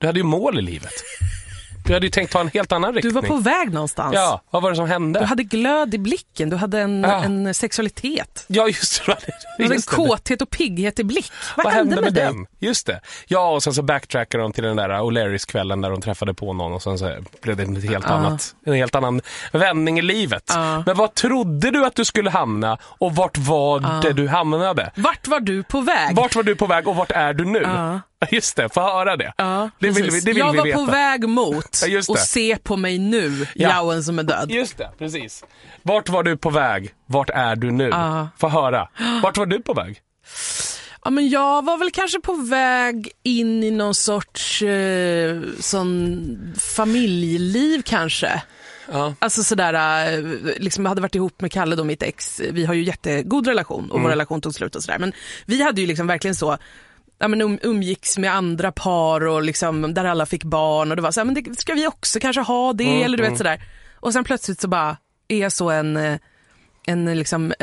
Du hade ju mål i livet. Du hade ju tänkt ta en helt annan riktning. Du var på väg någonstans. Ja, vad var det som hände? Du hade glöd i blicken, du hade en sexualitet. Ja, just det. Du hade en kåthet och pigghet i blick. Vad hände med dig? Den? Just det. Ja, och sen så backtrackade de till den där O'Learys-kvällen där de träffade på någon och sen så blev det en helt annan vändning i livet. Men vad trodde du att du skulle hamna och vart var det du hamnade? Vart var du på väg? Vart var du på väg och vart är du nu? Just det, få höra det. Det vill vi veta. Jag var på väg mot och se på mig nu, Jauen som är död. Just det, precis. Vart var du på väg? Vart är du nu? Få höra. Vart var du på väg? Ja, men jag var väl kanske på väg in i någon sorts sån familjeliv kanske. Ja. Alltså sådär, liksom jag hade varit ihop med Kalle då, mitt ex. Vi har ju jättegod relation och vår relation tog slut och sådär. Men vi hade ju liksom verkligen så, ja, men umgicks med andra par och liksom, där alla fick barn och det var så här, men det, ska vi också kanske ha det eller du vet sådär. Och sen plötsligt så bara är jag så en liksom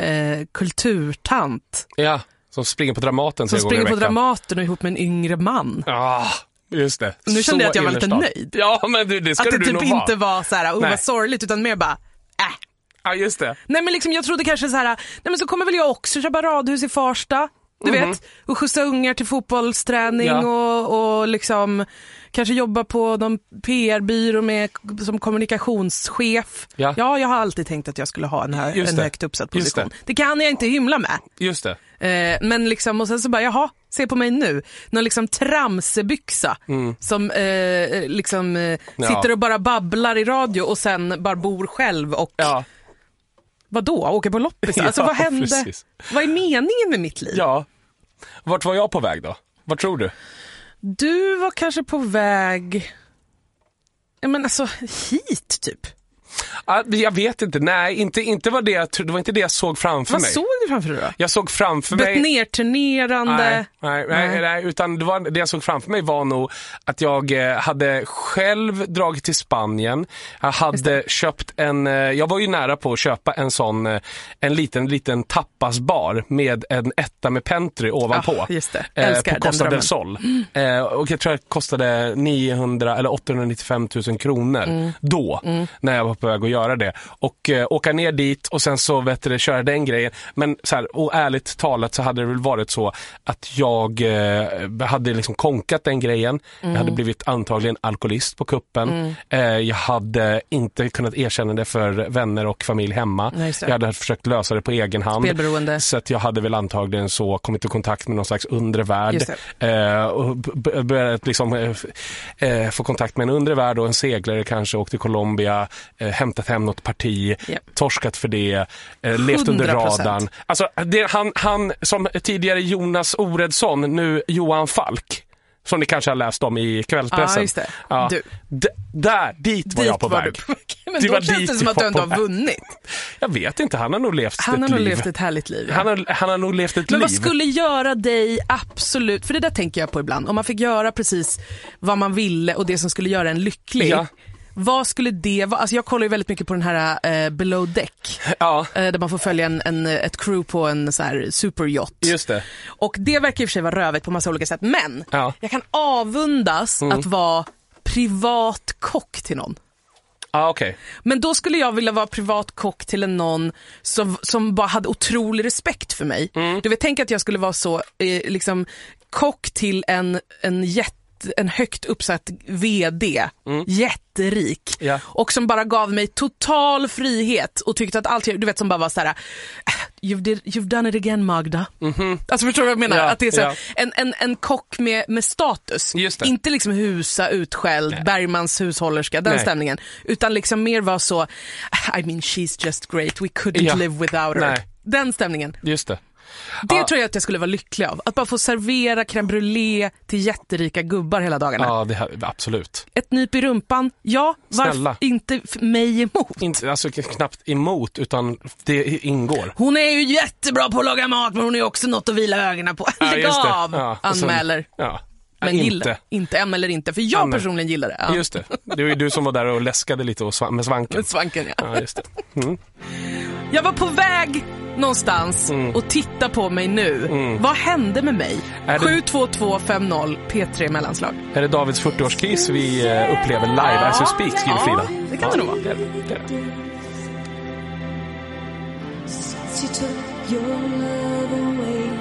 kulturtant. Ja, som springer på Dramaten. Som springer på Dramaten och ihop med en yngre man. Just det. Nu kände jag att jag var lite nöjd. Ja, men det ska att det du typ nog inte var så här, vad sorgligt, utan mer bara Ja, just det. Nej, men liksom jag trodde kanske så här, nej men så kommer väl jag också köpa radhus i Farsta. Du vet, och skjutsa ungar till fotbollsträning och liksom kanske jobba på någon PR-byrå med som kommunikationschef. Ja, jag har alltid tänkt att jag skulle ha en högt uppsatt position. Det kan jag inte hymla med. Just det. Men liksom, och sen så bara, se på mig nu. Någon liksom tramsebyxa som sitter och bara babblar i radio och sen bara bor själv och... Vadå? Åka på loppis? Alltså vad hände? Precis. Vad är meningen med mitt liv? Ja. Vart var jag på väg då? Vad tror du? Du var kanske på väg... Men alltså, hit typ. Jag vet inte. Nej, inte var det var inte det jag såg framför mig. Vad såg du framför dig då? Jag såg framför mig... Nerturnerande. Nej, utan det jag såg framför mig var nog att jag hade själv dragit till Spanien. Jag hade köpt jag var ju nära på att köpa en liten tapasbar med en etta med pentry ovanpå. Just det. Älskar på Costa del Sol. Och jag tror att det kostade 900 eller 895 000 kronor då, när jag var på väg att göra det. Och åka ner dit och sen så köra den grejen. Men så här, och ärligt talat så hade det väl varit så att jag hade liksom konkat den grejen. Jag hade blivit antagligen alkoholist på kuppen. Jag hade inte kunnat erkänna det för vänner och familj hemma. Jag hade försökt lösa det på egen hand. Spelberoende. Så att jag hade väl antagligen så kommit i kontakt med någon slags undre värld. Och börjat liksom få kontakt med en undre värld och en seglare kanske, åkt till Colombia, hämtat hem något parti, torskat för det, levt under radarn. Alltså, han som tidigare Jonas Oredsson, nu Johan Falk, som ni kanske har läst om i kvällspressen. Just det. Dit var jag på väg. Men då känns det som att du inte har vunnit. Jag vet inte, han har nog levt ett härligt liv. Han har nog levt ett liv. Men vad skulle göra dig absolut, för det där tänker jag på ibland, om man fick göra precis vad man ville och det som skulle göra en lycklig. Vad skulle det vara? Alltså jag kollar ju väldigt mycket på den här Below Deck. Där man får följa ett crew på en så här superyacht. Just det. Och det verkar i och för sig vara rövigt på massa olika sätt. Men jag kan avundas att vara privat kock till någon. Okay. Men då skulle jag vilja vara privat kock till någon som bara hade otrolig respekt för mig. Du vet, tänk att jag skulle vara så liksom kock till en högt uppsatt vd, jätterik, och som bara gav mig total frihet och tyckte att allt, du vet, som bara var så här: you've done it again, Magda. Alltså förstår du vad jag menar? Att det är så en kock med status, inte liksom husa utskälld, Bergmans hushållerska, den stämningen, utan liksom mer var så, I mean, she's just great, we couldn't live without her. Den stämningen. Just det. Det tror jag att jag skulle vara lycklig av. Att bara få servera crème brûlée till jätterika gubbar hela dagarna. Ja, absolut. Ett nyp i rumpan, varför inte mig emot? Inte, alltså knappt emot, utan det ingår. Hon är ju jättebra på att laga mat, men hon är också något att vila ögonen på. Lägg av, anmäler. Men inte anmäler inte, för jag personligen gillar det. Ja. Just det. Det var ju du som var där och läskade lite med svanken. Med svanken, ja. Just det. Jag var på väg någonstans och titta på mig nu. Vad hände med mig? 72250 P3 mellanslag. Är det Davids 40-årskris vi upplever live as we speak, skriver Frida? Det kan det nog vara. Det är det. You took your love away.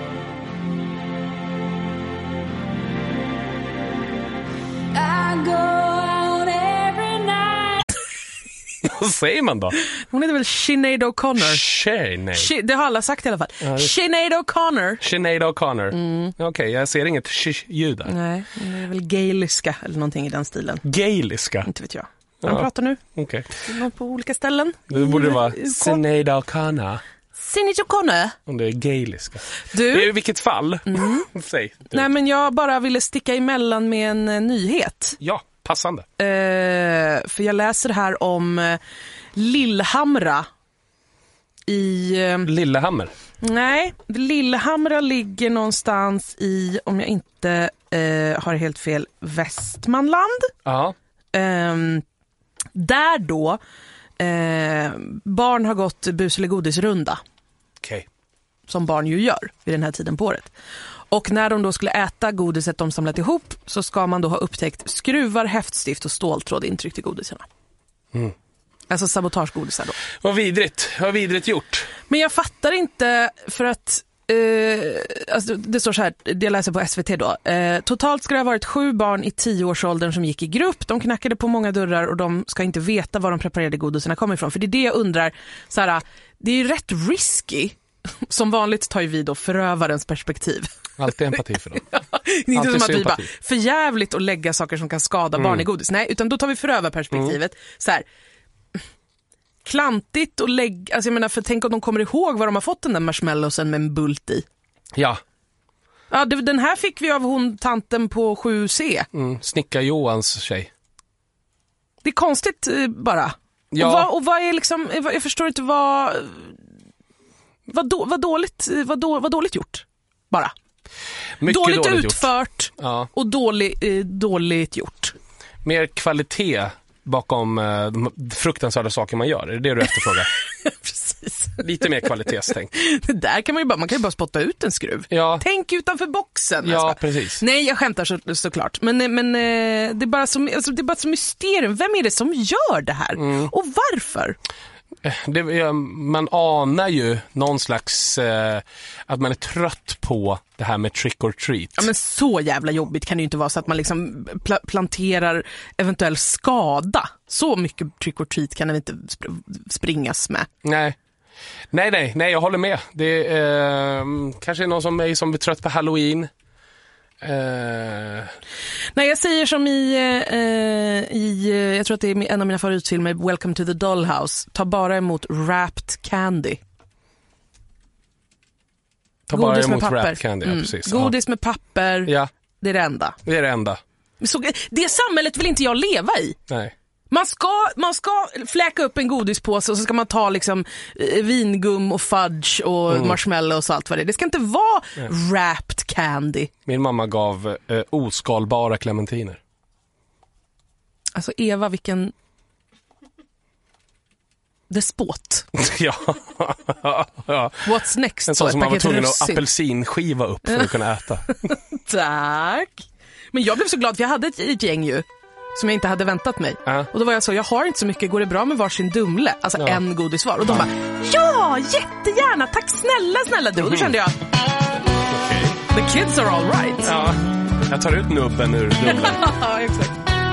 I go out every night. Vad säger man då? Hon heter väl Sinead O'Connor? Det har alla sagt i alla fall. Sinead O'Connor. Sinead O'Connor. Okej, jag ser inget ljud där. Nej, det är väl gaeliska eller någonting i den stilen. Gaeliska? Inte vet jag. De pratar nu. Okej. På olika ställen. Det borde vara Sinead O'Connor. Sinead O'Connor. Om det är gaeliska. Du? I vilket fall? Säg. Du. Nej, men jag bara ville sticka emellan med en nyhet. Ja, passande. För jag läser här om Lillhamra i... Lillehammer? Nej, Lillhamra ligger någonstans i, om jag inte har helt fel, Västmanland. Ja. Där då barn har gått bus- eller godisrunda. Okej. Som barn ju gör vid den här tiden på året. Och när de då skulle äta godiset de samlat ihop så ska man då ha upptäckt skruvar, häftstift och ståltråd intryckt i godisarna. Alltså sabotagegodisar då. Vad vidrigt gjort. Men jag fattar inte för att alltså det står så här, det jag läser på SVT då. Totalt ska det ha varit 7 barn i 10-årsåldern som gick i grupp. De knackade på många dörrar och de ska inte veta var de preparerade godisarna kommer ifrån. För det är det jag undrar, så här, det är ju rätt risky. Som vanligt tar ju vi då förövarens perspektiv. Alltid empati för dem. Inte som att sympati. vi bara förjävligt att lägga saker som kan skada barn i godis. Nej, utan då tar vi förövarperspektivet. Så här, klantigt och alltså jag menar, för tänk om de kommer ihåg var de har fått den där marshmallowsen med en bult i. Ja. Ja, den här fick vi av tanten på 7C. Snicka Johans tjej. Det är konstigt bara. Ja. Och vad är liksom, jag förstår inte vad dåligt gjort. Bara. Mycket dåligt gjort. utfört och dåligt gjort. Mer kvalitet bakom de fruktansvärda saker man gör. Är det du efterfrågar? Precis. Lite mer kvalitetstänk. Det där kan man kan ju bara spotta ut en skruv. Ja. Tänk utanför boxen. Ja, precis. Nej, jag skämtar såklart. Men det är bara så mysterium. Vem är det som gör det här? Och varför? Man anar ju någon slags att man är trött på det här med trick or treat. Ja, men så jävla jobbigt kan det ju inte vara så att man liksom planterar eventuell skada. Så mycket trick or treat kan det inte springas med. Nej, jag håller med. Det kanske är någon som mig som blir trött på Halloween. Nej, jag säger som jag tror att det är en av mina favoritfilmer, Welcome to the Dollhouse. Ta bara emot wrapped candy. Ta bara emot wrapped candy, ja, precis. Godis med papper, ja. Det är det enda. Det är det enda. Så, det samhället vill inte jag leva i. Nej. Man ska fläka upp en godispåse och så ska man ta liksom vingum och fudge och marshmallows och allt vad det är. Det ska inte vara wrapped candy. Min mamma gav oskalbara clementiner. Alltså Eva, vilken despot. Ja. What's next? En sån som man var tvungen att apelsinskiva upp för att kunna äta. Tack. Men jag blev så glad för jag hade ett gäng ju som jag inte hade väntat mig. Och då var jag så, jag har inte så mycket, går det bra med varsin Dumle? Alltså en godisvar. Och de bara, ja, jättegärna, tack snälla du. Och då kände jag, the kids are all right. Ja, jag tar ut nubben ur Dumlen. Ja, exakt.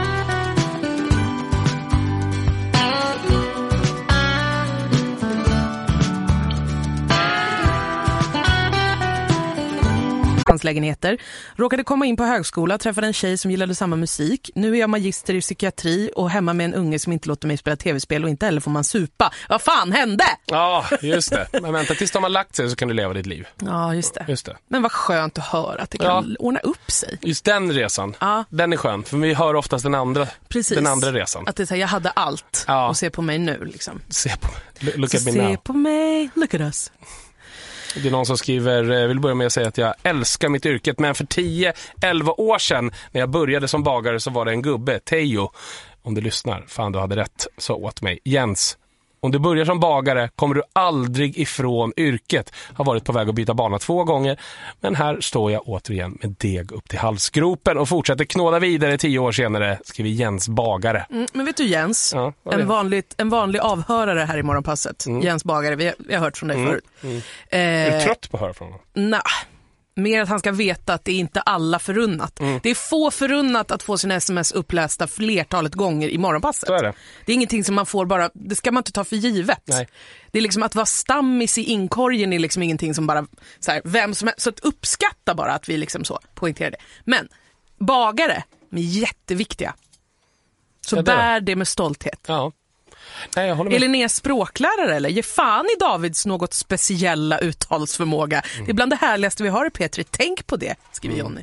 Lägenheter. Råkade komma in på högskola, träffade en tjej som gillade samma musik. Nu är jag magister i psykiatri och hemma med en unge som inte låter mig spela tv-spel och inte heller får man supa. Vad fan hände? Ja, just det. Men vänta tills de har lagt sig så kan du leva ditt liv. Ja, just det. Men vad skönt att höra att det kan ordna upp sig. Just den resan, den är skön. För vi hör oftast den andra resan. Att det är så här, jag hade allt och se på mig nu liksom. Se på mig, look at me now. Se på mig, look at us. Det är någon som skriver, vill börja med att säga att jag älskar mitt yrke, men för 10-11 år sedan när jag började som bagare så var det en gubbe, Teo, om du lyssnar, fan du hade rätt, så åt mig, Jens, Om du börjar som bagare kommer du aldrig ifrån yrket. Har varit på väg att byta bana 2 gånger. Men här står jag återigen med deg upp till halsgropen och fortsätter knåda vidare 10 år senare, skriver Jens Bagare. Men vet du Jens, Ja, en vanlig avhörare här i Morgonpasset. Jens Bagare, vi har hört från dig förut. Är du trött på att höra från honom? Nej. Mer att han ska veta att det är inte alla förunnat. Det är få förunnat att få sina sms upplästa flertalet gånger i Morgonpasset. Så är det. Det är ingenting som man får bara, det ska man inte ta för givet. Nej. Det är liksom att vara stammis i inkorgen är liksom ingenting som bara, så här, vem som helst, så att uppskatta bara att vi liksom så poängterar det. Men bagare, är jätteviktiga. Så bär det med stolthet. Ja. Nej, jag håller med. Eller ni är språklärare eller? Ge fan i Davids något speciella uttalsförmåga. Det är bland det härligaste vi har i P3. Tänk på det, skriver Jonny.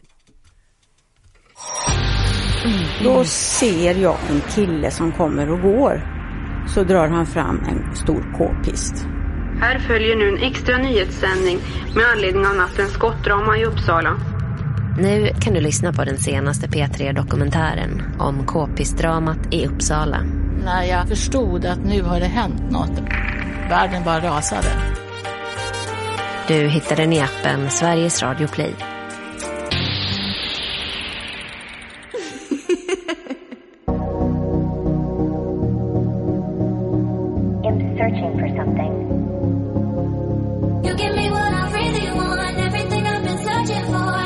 Då ser jag en kille som kommer och går. Så drar han fram en stor k-pist. Här följer nu en extra nyhetssändning med anledning av nattens skottdrama i Uppsala. Nu kan du lyssna på den senaste P3-dokumentären om k-pistdramat i Uppsala. När jag förstod att nu har det hänt något. Världen bara rasade. Du hittar den i appen Sveriges Radio Play. I'm searching for something. You give me what I really want, everything I've been searching for.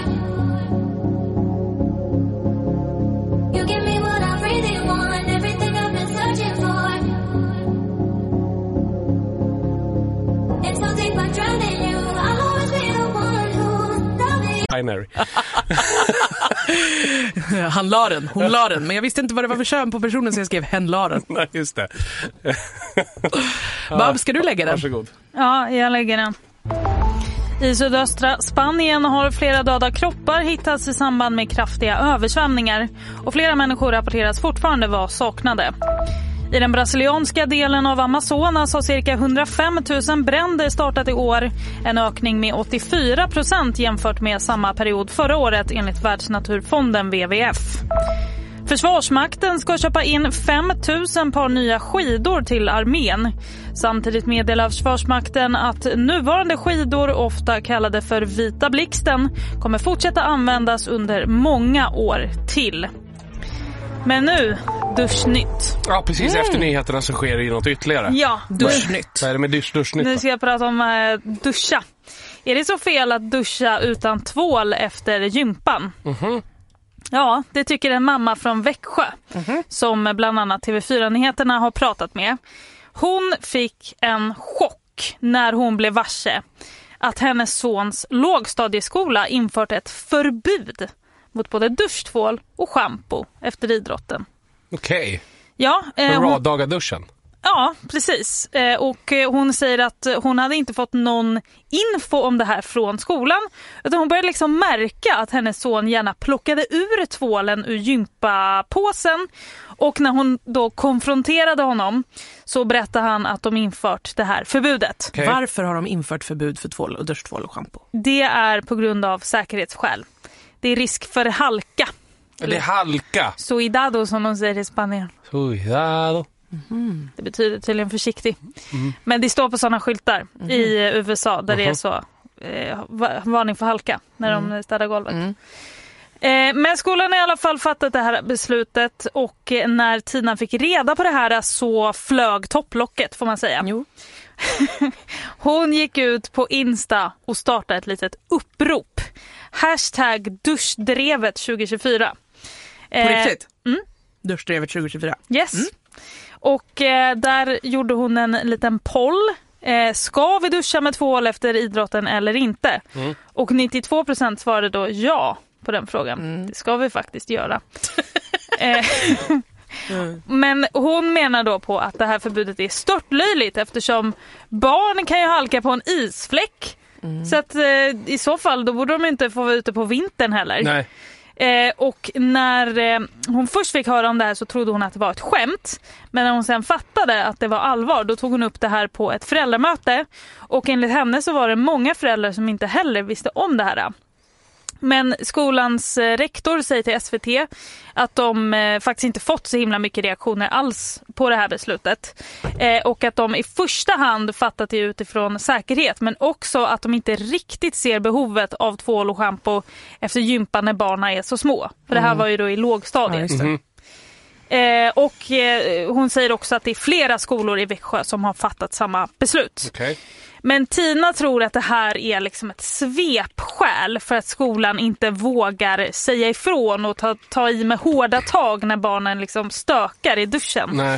You give me what I really want, everything I've been searching for. It's so deep I'm drowning you, I'll always be the one who's loving. Hi Mary. Han la den, hon la den. Men jag visste inte vad det var för kön på personen så jag skrev hen la den. Nej, just det. Bab, ska du lägga den? Varsågod. Ja, jag lägger den. I sydöstra Spanien har flera döda kroppar hittats i samband med kraftiga översvämningar. Och flera människor rapporteras fortfarande vara saknade. I den brasilianska delen av Amazonas har cirka 105 000 bränder startat i år. En ökning med 84% jämfört med samma period förra året enligt Världsnaturfonden WWF. Försvarsmakten ska köpa in 5 000 par nya skidor till armén. Samtidigt meddelar Försvarsmakten att nuvarande skidor, ofta kallade för vita blixten, kommer fortsätta användas under många år till. Men nu, duschnytt. Ja, precis efter nyheterna så sker det ju något ytterligare. Ja, Duschnytt. Vad är det med duschnytt Nu då? ska jag prata om duscha. Är det så fel att duscha utan tvål efter gympan? Ja, det tycker en mamma från Växjö som bland annat TV4-nyheterna har pratat med. Hon fick en chock när hon blev varse att hennes sons lågstadieskola infört ett förbud mot både duschtvål och shampoo efter idrotten. Okej. Ja, Raddagarduschen. Ja, precis. Och hon säger att hon hade inte fått någon info om det här från skolan. Utan hon började liksom märka att hennes son gärna plockade ur tvålen ur gympapåsen. Och när hon då konfronterade honom så berättade han att de infört det här förbudet. Okay. Varför har de infört förbud för tvål och duschtvål och shampoo? Det är på grund av säkerhetsskäl. Det är risk för halka. Det är halka. Suidado som de säger i Spanien. Suidado. Det betyder tydligen försiktig. Men det står på sådana skyltar i USA där det är så varning för halka när de städar golvet. Men skolan har i alla fall fattat det här beslutet och när Tina fick reda på det här så flög topplocket får man säga. Jo. Hon gick ut på Insta och startade ett litet upprop. #duschdrevet 2024. På riktigt? Duschdrevet 2024. Yes. Och där gjorde hon en liten poll. Ska vi duscha med tvål efter idrotten eller inte? Och 92% svarade då ja på den frågan. Det ska vi faktiskt göra. Men hon menar då på att det här förbudet är störtlöjligt eftersom barn kan ju halka på en isfläck. Så att i så fall då borde de inte få vara ute på vintern heller. Nej. Och när hon först fick höra om det här så trodde hon att det var ett skämt. Men när hon sen fattade att det var allvar då tog hon upp det här på ett föräldramöte. Och enligt henne så var det många föräldrar som inte heller visste om det här. Men skolans rektor säger till SVT att de faktiskt inte fått så himla mycket reaktioner alls på det här beslutet. Och att de i första hand fattat det utifrån säkerhet, men också att de inte riktigt ser behovet av tvål och shampoo efter gympan när barnen är så små. För det här var ju då i lågstadiet. Och hon säger också att det är flera skolor i Växjö som har fattat samma beslut. Okay. Men Tina tror att det här är liksom ett svepskäl för att skolan inte vågar säga ifrån och ta i med hårda tag när barnen liksom stökar i duschen. Nej.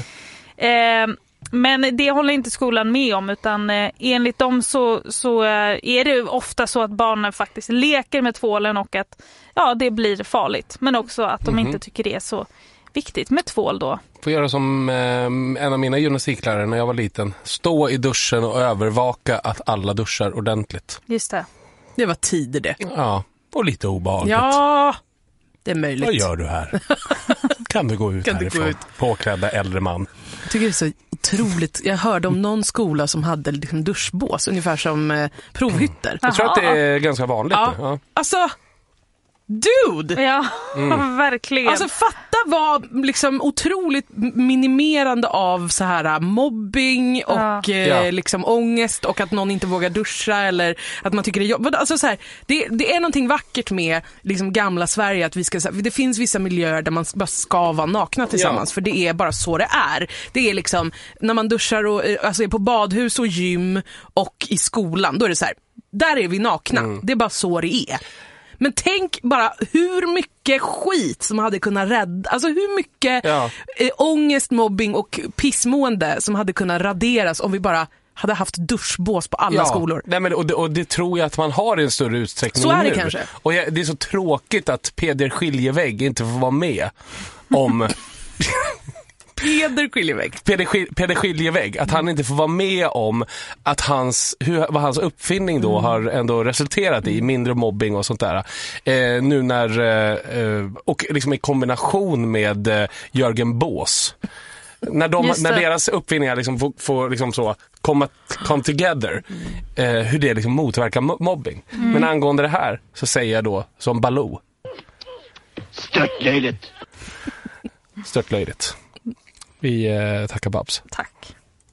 Men det håller inte skolan med om, utan enligt dem så är det ofta så att barnen faktiskt leker med tvålen och att det blir farligt. Men också att de inte tycker det är så viktigt med tvål då. Får göra som en av mina gymnastiklärare när jag var liten. Stå i duschen och övervaka att alla duschar ordentligt. Just det. Det var tider det. Ja, och lite obehagligt. Ja, det är möjligt. Vad gör du här? Kan du gå ut härifrån? Påklädda äldre man. Jag tycker det är så otroligt. Jag hörde om någon skola som hade liksom duschbås, ungefär som provhytter. Jag tror att det är ganska vanligt. Ja. Alltså, dude! Ja, verkligen. Alltså fatta vad liksom otroligt minimerande av så här mobbing och liksom ångest och att någon inte vågar duscha eller att man tycker det är jobbigt. Alltså så här, det är någonting vackert med liksom gamla Sverige att vi ska, det finns vissa miljöer där man bara ska vara nakna tillsammans för det är bara så det är. Det är liksom när man duschar och alltså är på badhus och gym och i skolan, då är det så här, där är vi nakna. Det är bara så det är. Men tänk bara hur mycket skit som hade kunnat rädda, alltså hur mycket ångest, mobbing och pissmående som hade kunnat raderas om vi bara hade haft duschbås på alla skolor. Nej, men, och det tror jag att man har i en större utsträckning så är det nu. Kanske. Och det är så tråkigt att Peder Skiljevägg inte får vara med om... Peder Skiljevägg, att han inte får vara med om att vad hans uppfinning då har ändå resulterat i mindre mobbing och sånt där. Nu när och liksom i kombination med Jörgen Bås. När deras uppfinningar liksom får liksom så come together, hur det liksom motverkar mobbing. Men angående det här så säger jag då som Baloo. Störtlöjligt. Vi tackar Babs. Tack.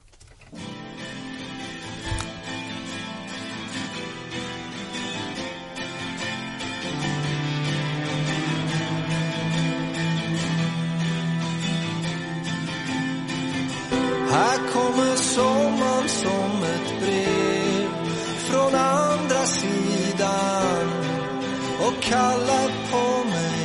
Här kommer sommaren som ett brev från andra sidan och kallar på mig.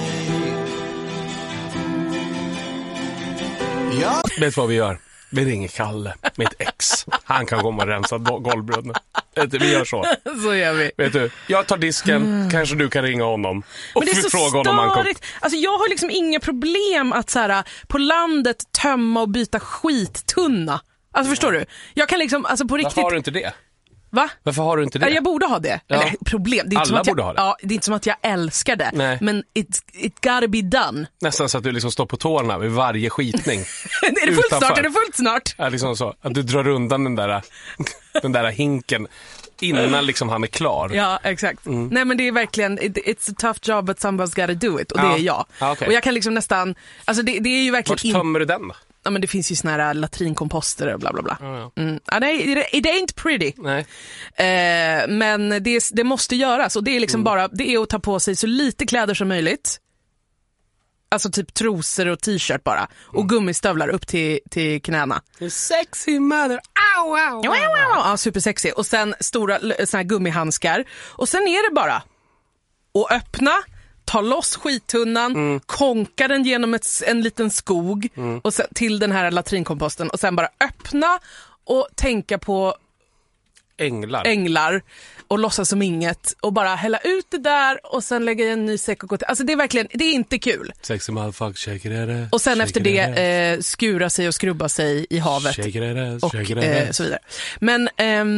Ja. Vet vad vi gör? Vi ringer Kalle, mitt ex. Han kan komma och rensa golvbrunnen. Vi gör så. Så gör vi. Vet du, jag tar disken, kanske du kan ringa honom och fråga honom om han kommer. Alltså jag har liksom inga problem att så här, på landet tömma och byta skittunna. Alltså förstår du? Jag kan liksom, alltså på riktigt... Varför har du inte det? Va? Varför har du inte det? Jag borde ha det. Ja. Eller problem. Det är alla borde ha det. Ja, det är inte som att jag älskar det. Nej. Men it gotta be done. Nästan så att du liksom står på tårna vid varje skitning. Är det fullt snart? Är det fullt snart? Ja, liksom så. Att du drar undan den där hinken innan liksom han är klar. Ja, exakt. Nej, men det är verkligen, it's a tough job but somebody's gotta do it. Och det är jag. Okay. Och jag kan liksom nästan, alltså det är ju verkligen... Vart tömmer du den då? Ja, men det finns ju såna här latrinkomposter och bla bla bla. It ain't pretty. Nej. Men det måste göras. Och det är liksom bara, det är att ta på sig så lite kläder som möjligt. Alltså typ trosor och t-shirt bara. Och gummistövlar upp till knäna. Sexy mother. Au, au, au. Ja, supersexy. Och sen stora såna här gummihandskar. Och sen är det bara att öppna, ta loss skittunnan, konka den genom en liten skog och sen, till den här latrinkomposten. Och sen bara öppna och tänka på änglar och låtsas som inget och bara hälla ut det där och sen lägga i en ny säck och gå till. Alltså det är verkligen, det är inte kul. Sexy motherfucker, shake it. Och sen efter det skura sig och skrubba sig i havet. Shake it, och så vidare. Men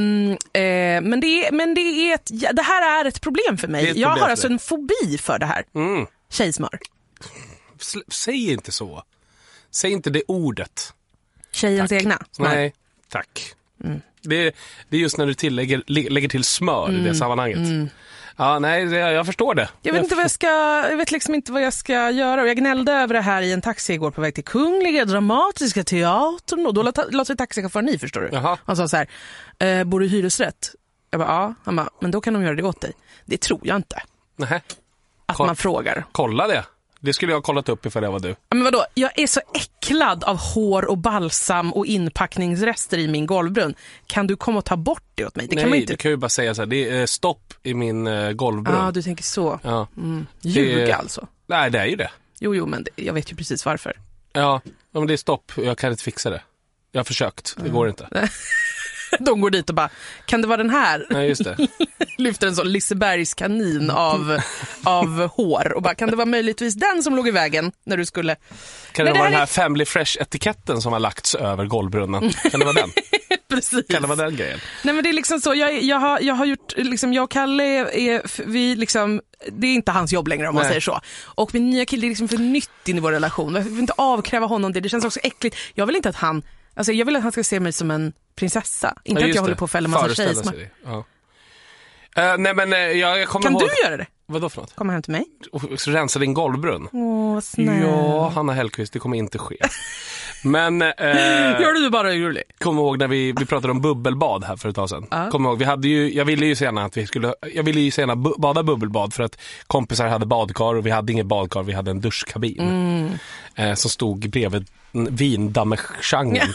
det här är ett problem för mig. Jag har alltså en fobi för det här. Tjejsmör. Säg inte så. Säg inte det ordet. Tjejens egna? Nej, tack. Det är just när du lägger till smör i det sammanhanget. Ja, nej, jag förstår det. Jag vet liksom inte vad jag ska göra. Och jag gnällde över det här i en taxi igår på väg till Kungliga Dramatiska Teatern. Och då lät sig taxichauffören i, förstår du. Jaha. Han sa så här, bor du i hyresrätt? Jag bara, ja. Han bara, men då kan de göra det åt dig. Det tror jag inte. Nej. Att man frågar. Kolla det. Det skulle jag ha kollat upp ifall det var du. Men vadå? Jag är så äcklad av hår och balsam och inpackningsrester i min golvbrunn. Kan du komma och ta bort det åt mig? Det Nej, kan man inte. du kan ju bara säga så här, det är stopp i min golvbrunn. Ja, du tänker så. Ja. Ljuga alltså. Nej, det är ju det. Jo, men jag vet ju precis varför. Ja, men det är stopp. Jag kan inte fixa det. Jag har försökt. Det går inte. De går dit och bara, kan det vara den här? Nej, just det. Lyfter en sån Lisebergs kanin av hår och bara, kan det vara möjligtvis den som låg i vägen när du skulle... Kan det vara den här Family Fresh-etiketten som har lagts över golvbrunnen? Kan det vara den? Precis. Kan det vara den grejen? Nej, men det är liksom så, jag har gjort, liksom, jag och Kalle vi liksom, det är inte hans jobb längre om man säger så. Och min nya kille är liksom för nytt in i vår relation. Jag vill inte avkräva honom det känns också äckligt. Jag vill inte att han, alltså jag vill att han ska se mig som en prinsessa. Inte att jag håller på att fälla massa tjejsmar. Nej, men jag kommer Kan ihåg... du göra det? Vadå för något? Komma hem till mig. Och rensa din golvbrunn. Åh, snäll. Ja, Hanna Hellquist, det kommer inte ske. Men... Gör du bara rolig? Kom ihåg när vi pratade om bubbelbad här för ett tag sedan. Kom ihåg, jag ville ju gärna bada bubbelbad för att kompisar hade badkar och vi hade inget badkar, vi hade en duschkabin. Som stod bredvid vindammerschangen.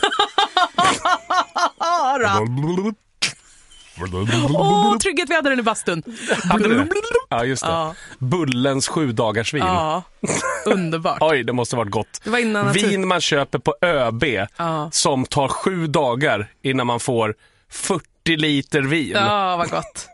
Trygghet, vi hade den i bastun. Ja, just det. Ja. Bullens 7-dagarsvin. Ja, underbart. Oj, det måste varit gott. Det var innan vin man köper på ÖB som tar 7 dagar innan man får 40 liter vin. Ja, vad gott.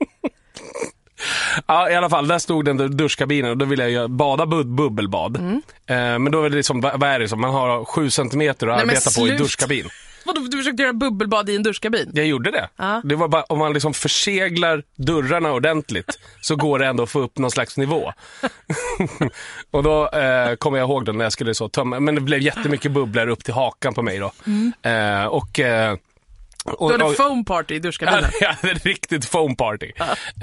Ja, i alla fall, där stod den duschkabinen och då ville jag bada bubbelbad. Men då är det liksom, vad är det som? Man har 7 centimeter att arbeta på i duschkabin. Vadå, du försökte göra bubbelbad i en duschkabin? Jag gjorde det. Det var bara, om man liksom förseglar dörrarna ordentligt så går det ändå att få upp någon slags nivå. Och då kommer jag ihåg det när jag skulle så tömma. Men det blev jättemycket bubblor upp till hakan på mig då. Du hade foam party i duschkabinen. Ja, det är riktigt foam party.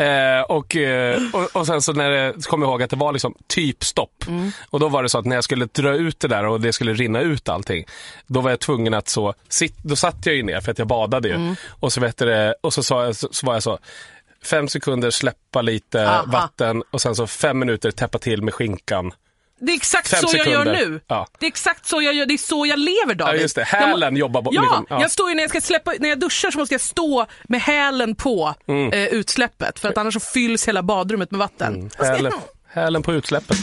Och sen så när det kom jag ihåg att det var liksom typ stopp. Och då var det så att när jag skulle dra ut det där och det skulle rinna ut allting, då var jag tvungen att då satt jag ju ner för att jag badade ju. Och så var jag så 5 sekunder släppa lite vatten och sen så 5 minuter täppa till med skinkan. Det är exakt så jag gör nu. Ja. Det är exakt så jag gör. Det är så jag lever, David. Ja, just det. Hälen jobbar på. Ja, jag står ju när jag duschar så måste jag stå med hälen på utsläppet. För att annars så fylls hela badrummet med vatten. Hälen på utsläppet.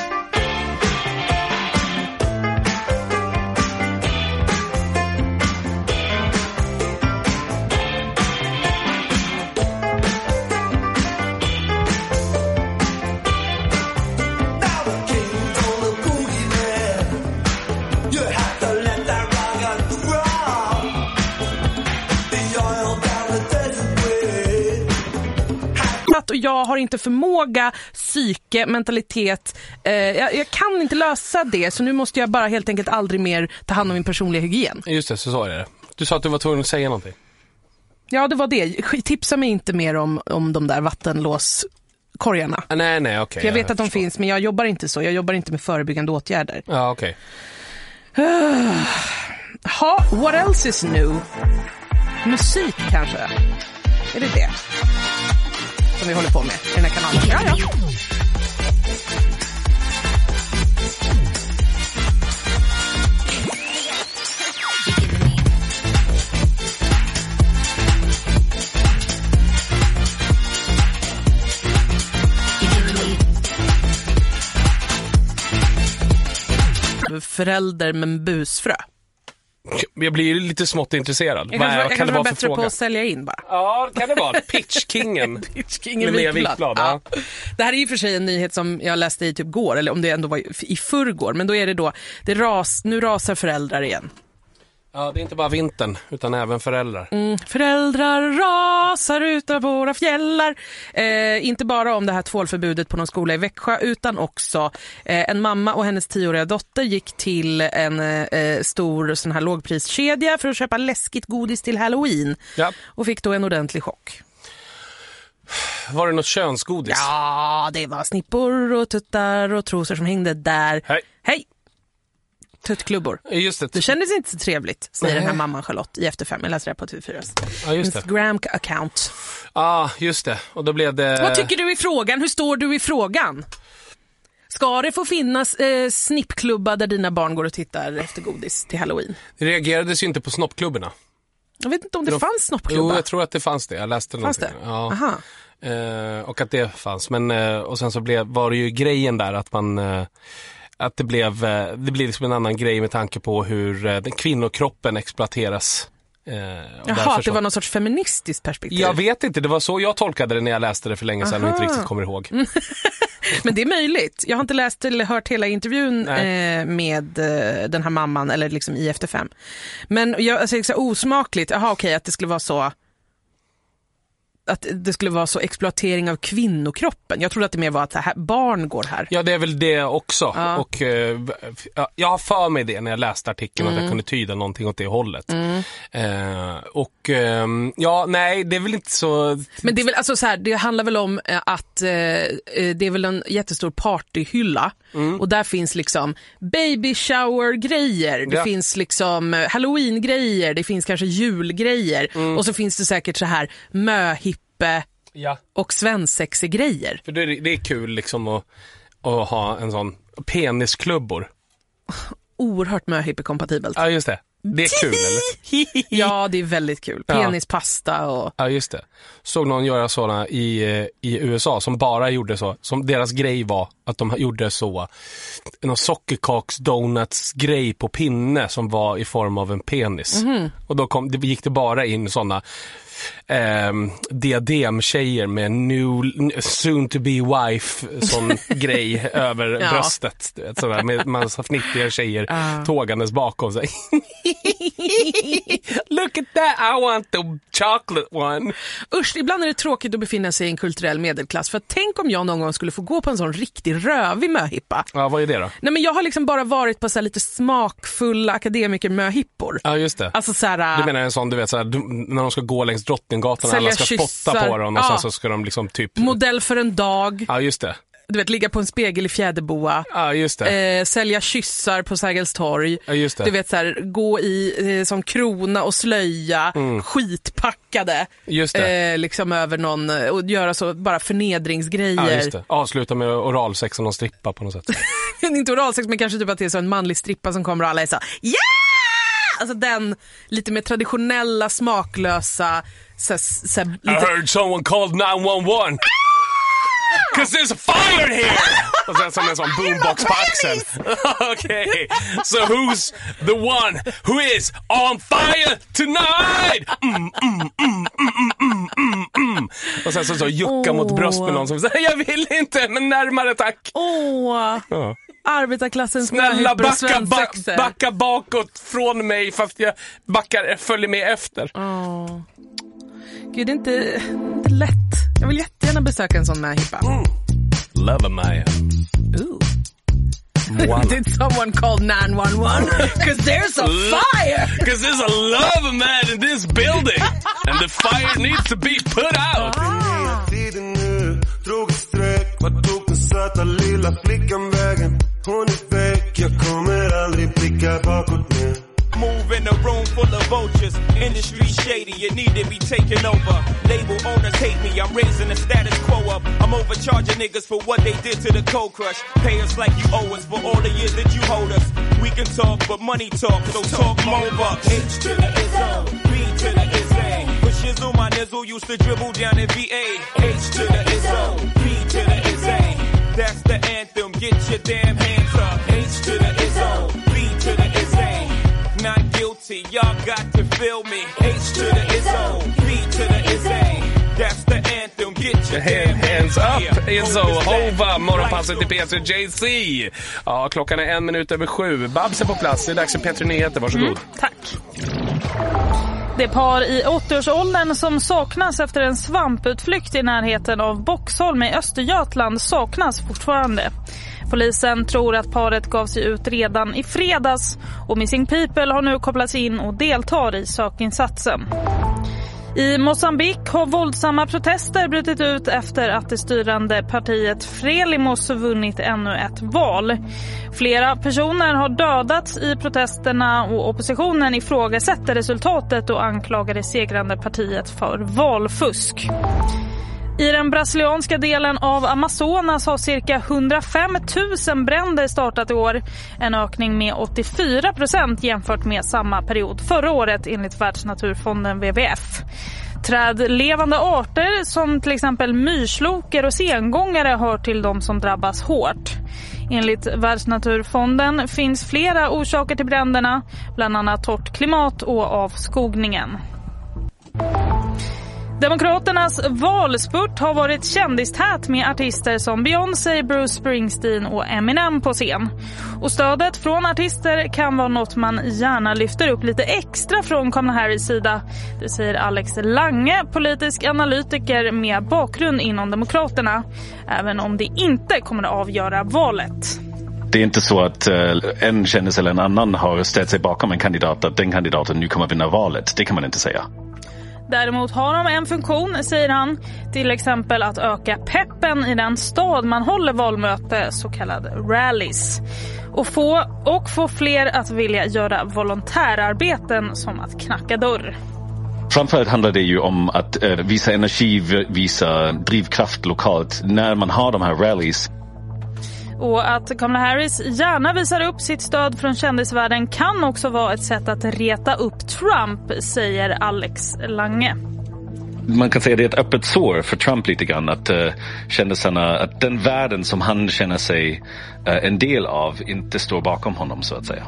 Och jag har inte förmåga, psyke, mentalitet. Jag kan inte lösa det. Så nu måste jag bara helt enkelt aldrig mer ta hand om min personliga hygien. Just det, så sa jag det. Du sa att du var tvungen att säga någonting. Ja, det var det. Tipsa mig inte mer om de där vattenlåskorgarna. Nej, okej. För jag vet att de finns, men jag jobbar inte så. Jag jobbar inte med förebyggande åtgärder. Ja, okej. What else is new? Musik kanske? Är det som vi håller på med i den här kanalen? Ja. Förälder med en busfrö. Jag blir lite smått intresserad. Jag kan vara bättre på att sälja in bara. Ja, kan det vara. Pitchkingen. Pitchkingen Wikblad. Ja. Det här är ju för sig en nyhet som jag läste i typ går, eller om det ändå var i förrgår. Men då är det nu rasar föräldrar igen. Ja, det är inte bara vintern utan även föräldrar. Föräldrar rasar ut av våra fjällar. Inte bara om det här tvålförbudet på någon skola i Växjö utan också en mamma och hennes 10-åriga dotter gick till en stor sån här lågpriskedja för att köpa läskigt godis till Halloween. Ja. Och fick då en ordentlig chock. Var det något könsgodis? Ja, det var snippor och tuttar och trosor som hängde där. Hej! Tuttklubbor. Just det. Det kändes inte så trevligt, säger den här mamman Charlotte i Efter 5. Jag läser det på TV4. Ja, just det. Instagram-account. Ja, just det. Och då blev det... Vad tycker du i frågan? Hur står du i frågan? Ska det få finnas snippklubbar där dina barn går och tittar efter godis till Halloween? Det reagerades ju inte på snoppklubborna. Jag vet inte om det fanns snoppklubbar. Jo, jag tror att det fanns det. Jag läste någonting. Fanns det? Ja. Aha. Och att det fanns. Men, och sen så var det ju grejen där att man... Att det blev liksom en annan grej med tanke på hur den kvinnokroppen exploateras. Jaha, att det var någon sorts feministiskt perspektiv. Jag vet inte, det var så jag tolkade det när jag läste det för länge sedan och inte riktigt kommer ihåg. Men det är möjligt. Jag har inte läst eller hört hela intervjun med den här mamman eller liksom i Efter 5. Men jag säger så osmakligt. Jaha, okej, att det skulle vara så... Att det skulle vara så exploatering av kvinnokroppen. Jag trodde att det mer var att barn går här. Ja, det är väl det också. Ja. Och jag har för mig det när jag läste artikeln att jag kunde tyda någonting åt det hållet. Ja, nej, det är väl inte så... Men det är väl alltså så här, det handlar väl om att det är väl en jättestor partyhylla. Och där finns liksom baby shower grejer. Det finns liksom Halloween grejer. Det finns kanske julgrejer. Och så finns det säkert så här möhippe och svensexegrejer. För det är kul liksom att ha en sån penisklubbor. Oerhört möhippe-kompatibelt. Ja, just det. Det är kul, eller? Ja, det är väldigt kul. Penispasta och... Ja, just det. Såg någon göra sådana i USA som bara gjorde så. Som deras grej var att de gjorde så. Någon sockerkaks-donuts-grej på pinne som var i form av en penis. Och då gick det bara in sådana diadem-tjejer med soon to be wife sån grej över bröstet, du vet, sådär, med massa fnittiga tjejer tågandes bakom sig. Look at that, I want the chocolate one. Usch, ibland är det tråkigt att befinna sig i en kulturell medelklass, för tänk om jag någon gång skulle få gå på en sån riktig rövig möhippa. Ja, vad är det då? Nej, men jag har liksom bara varit på så här lite smakfulla akademiker möhippor. Ja, just det. Alltså så här, du menar en sån, du vet, så här, när de ska gå längs Drottninggatan och alla ska spotta på dem och sen så ska de liksom typ... Modell för en dag. Ja, just det. Du vet, ligga på en spegel i Fjäderboa. Ja, just det. Sälja kyssar på Sergels torg. Ja, just det. Du vet, så här, gå i som krona och slöja, skitpackade. Just det. Liksom över någon, och göra så bara förnedringsgrejer. Ja, just det. Avsluta med oralsex och någon strippa på något sätt. Inte oralsex, men kanske typ att det är så en manlig strippa som kommer och alla är så ja! Alltså den lite mer traditionella, smaklösa lite... I heard someone called 911. Cause there's a fire here! Och sen som en sån boombox på axeln. Okay. So who's the one who is on fire tonight? Och sen så jucka mot bröst med någon som säger jag vill inte, men närmare tack. Arbetarklassens snälla backa bakåt från mig, fast jag följer med efter. Gud, det är inte lätt. Jag vill jättegärna besöka en sån möhippa. Love Maya. Did someone call 911? Because there's a fire. Because there's a love man in this building. And the fire needs to be put out. Tiden nu, drog ett streck. Vart tog den söta lilla flickan vägen? Hon är väck, jag kommer aldrig blicka bakåt ner. Move in a room full of vultures. Industry shady, you need to be taken over. Label owners hate me, I'm raising the status quo up. I'm overcharging niggas for what they did to the Cold Crush. Pay us like you owe us for all the years that you hold us. We can talk, but money talk, so talk more bucks. H to the Izzo, B to the Izzy. But shizzle, my nizzle used to dribble down in VA. H to the Izzo, B to the Izzy. That's the anthem, get your damn hands up. H to the Izzo, B to the Izzy. Not guilty, y'all got to feel me. H to the Izzo, B to the Izzy. That's the anthem, get your damn hands up. Izzo, Hova, morgonpasset till Peter JC. Ja, klockan är 7:01. Babs är på plats, det är dags för Peter Nyheter, varsågod. Tack. Det par i 80-årsåldern som saknas efter en svamputflykt i närheten av Boxholm i Östergötland saknas fortfarande. Polisen tror att paret gav sig ut redan i fredags och Missing People har nu kopplats in och deltar i sökinsatsen. I Mozambique har våldsamma protester brutit ut efter att det styrande partiet Frelimos vunnit ännu ett val. Flera personer har dödats i protesterna och oppositionen ifrågasätter resultatet och anklagar det segrande partiet för valfusk. I den brasilianska delen av Amazonas har cirka 105 000 bränder startat i år. En ökning med 84% jämfört med samma period förra året enligt Världsnaturfonden WWF. Trädlevande arter som till exempel myrslokar och sengångare hör till de som drabbas hårt. Enligt Världsnaturfonden finns flera orsaker till bränderna, bland annat torrt klimat och avskogningen. Demokraternas valspurt har varit kändistät med artister som Beyoncé, Bruce Springsteen och Eminem på scen. Och stödet från artister kan vara något man gärna lyfter upp lite extra från Kamala Harris sida. Det säger Alex Lange, politisk analytiker med bakgrund inom Demokraterna. Även om det inte kommer att avgöra valet. Det är inte så att en kändis eller en annan har ställt sig bakom en kandidat att den kandidaten nu kommer vinna valet. Det kan man inte säga. Däremot har de en funktion, säger han, till exempel att öka peppen i den stad man håller valmöte, så kallade rallies. Och få fler att vilja göra volontärarbeten som att knacka dörr. Framförallt handlar det ju om att visa energi, visa drivkraft lokalt när man har de här rallies. Och att Kamala Harris gärna visar upp sitt stöd från kändisvärlden kan också vara ett sätt att reta upp Trump, säger Alex Lange. Man kan säga att det är ett öppet sår för Trump lite grann, att kändisarna, att den världen som han känner sig en del av inte står bakom honom, så att säga.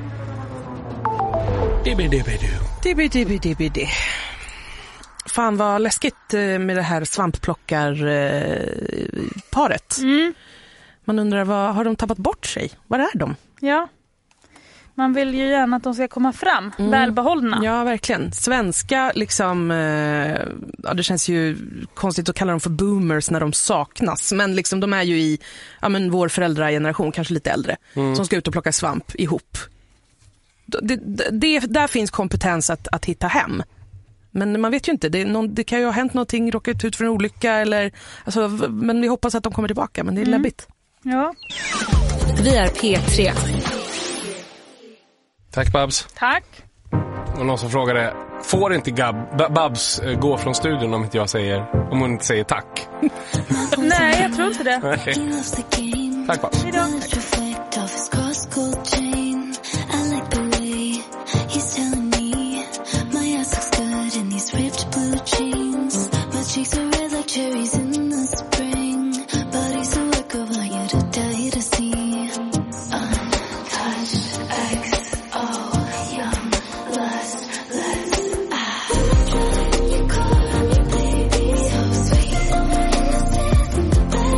Dibbi. Fan vad läskigt med det här svampplockarparet. Man undrar, har de tappat bort sig? Var är de? Ja, man vill ju gärna att de ska komma fram, välbehållna. Ja, verkligen. Svenska, liksom, det känns ju konstigt att kalla dem för boomers när de saknas. Men liksom, de är ju i vår föräldrageneration, kanske lite äldre, som ska ut och plocka svamp ihop. Där finns kompetens att hitta hem. Men man vet ju inte, det kan ju ha hänt någonting, råkat ut för en olycka eller, alltså, men vi hoppas att de kommer tillbaka, men det är läbbigt. Ja. Vi är P3. Tack Babs. Tack. Och någon som frågade, får inte Babs gå från studion om hon inte säger tack? Nej, jag tror inte det. Tack Babs. Hejdå.